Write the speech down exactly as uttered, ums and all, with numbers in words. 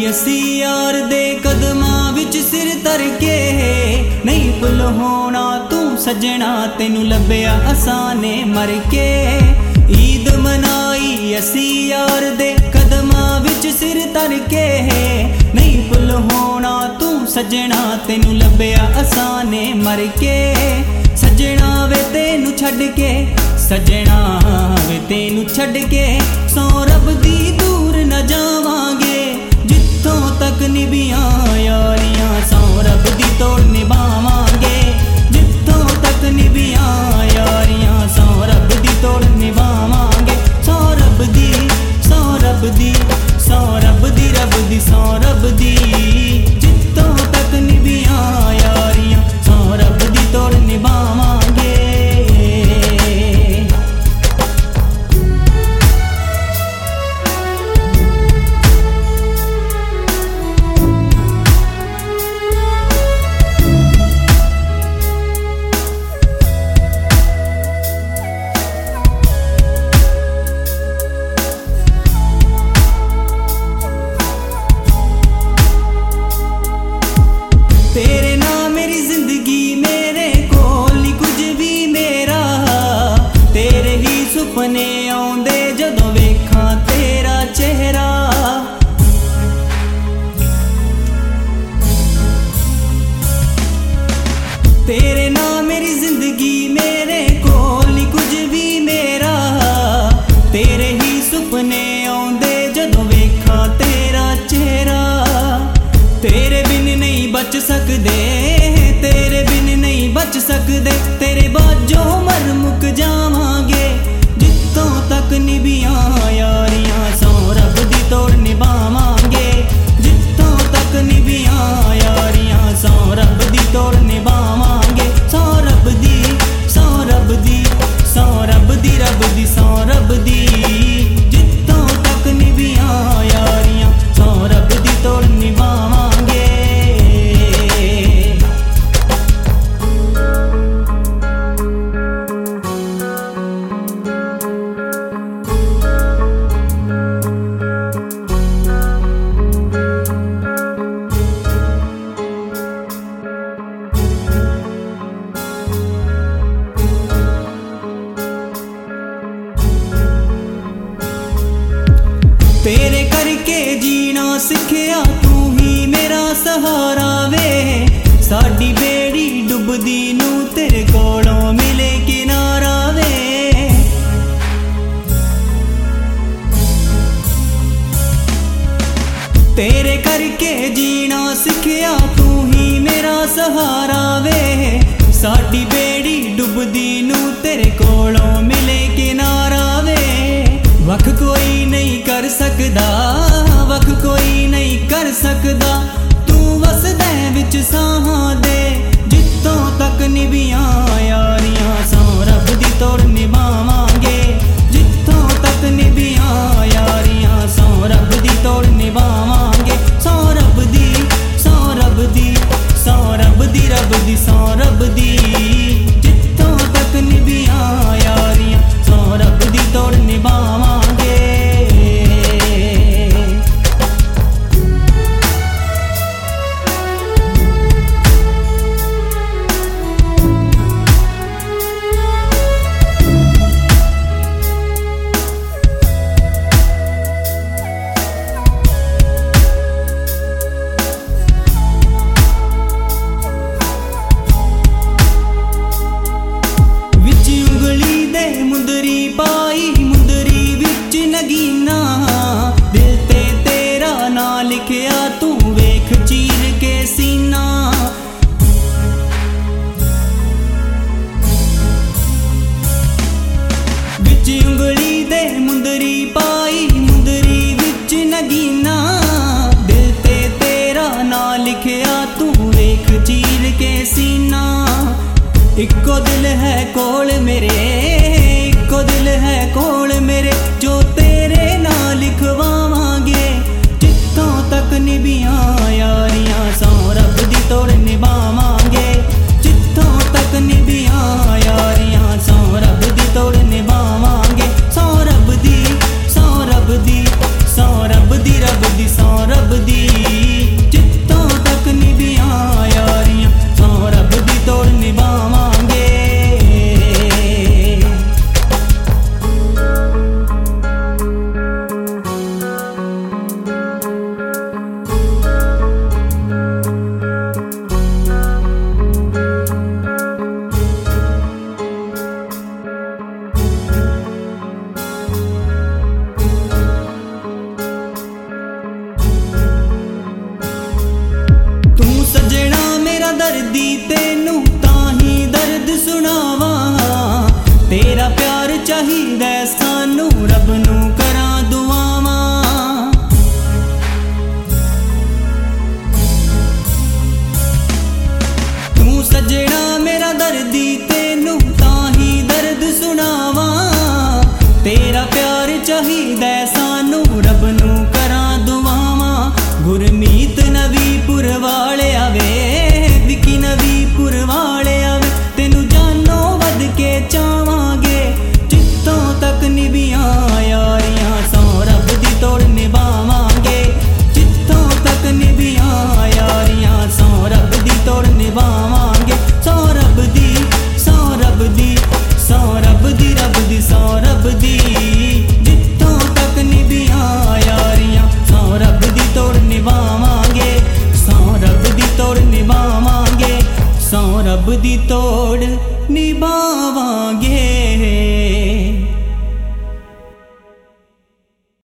असी यार दे कदमां विच सिर धर के, नहीं भुल होना तू सजना तेनू लभ्या असाने मर के। ईद मनाई असी यार दे कदमां विच सिर धर के, नहीं भुल होना तू सजना तेनू लभ्या असाने मर के। सजना वे तेनू छड्ड के, सजना वे तेनू छड्ड के, सौ रब दी दूर न जावांगे, जिथों तक निभियां यारियां सौ रब दी तोड़ निभावांगे। जिथों तक निभियां यारियां सौ रब दी तोड़ निभावांगे। सौ रब दी सौ रब दी सौ रब दी रब दी सौ रब दी, जिथों तक निभियां यारियां सौ रब दी तोड़ निभावांगे। तेरे नाम मेरी जिंदगी मेरे कोल नी कुछ भी मेरा, तेरे ही सुपने आउंदे जदों वेखां तेरा चेहरा। तेरे नाम मेरी जिंदगी मेरे कोल नी कुछ भी मेरा, तेरे ही सुपने आउंदे जदों वेखां तेरा चेहरा। तेरे बिन नहीं बच सकदे, तेरे बिन नहीं बच सकदे, तेरे बाजों मर मुक जावांगे, जिथों तक निभियां यारियां सौ रब दी तोड़ निभावांगे। जिथों तक निभियां यारियां सौ रब दी तोड़ निभावांगे। सौ रब दी सौ रब दी सौ रब दी रब दी सौ रब दी, जिथों तक निभियां यारियां सौ रब दी तोड़ निभावांगे। तेरे करके जीना सिखिया तू ही मेरा सहारा वे, साडी बेड़ी डुबदी नू तेरे कोलों मिले किनारा वे। तेरे करके जीना सिखिया तू ही मेरा सहारा वे, साडी बेड़ी डुबदी नू तेरे कोलों मिले किनारा वे। वख कोई नहीं कर सकदा, वख कोई नहीं कर सकदा, तू वसदा विच साहां दे, जिथों तक निभियां यारियां सौ रब दी तोड़ निभावांगे। जिथों तक निभियां यारियां सौ रब दी तोड़ निभावांगे। सौ रब दी सौ रब दी सौ रब दी रब दी सौ रब दी, जिथों तक निभियां यारियां सौ रब दी तोड़ निभावांगे। दिल ते तेरा ना लिखिया तू वेख चीर के सीना। विच उंगली दे मुंदरी पाई मुंदरी विच नगीना, दिल ते तेरा ना लिखिया तू वेख चीर के सीना। इक्को दिल है कोल मेरे, इक्को दिल है कोल मेरे, जो तेरे ना लिखवावांगे, जिथों तक निभियां यारियां सौ रब दी तोड़ निभावांगे। जिथों तक निभियां यारियां सौ रब दी तोड़ निभावांगे। सौ रब दी सौ रब दी सौ रब दी रब दी सौ रब दी। ਕਰਦੀ ਤੈਨੂੰ ਤਾਂ ਹੀ ਦਰਦ ਸੁਣਾਵਾਂ। ਤੇਰਾ ਪਿਆਰ ਚਾਹੀਦਾ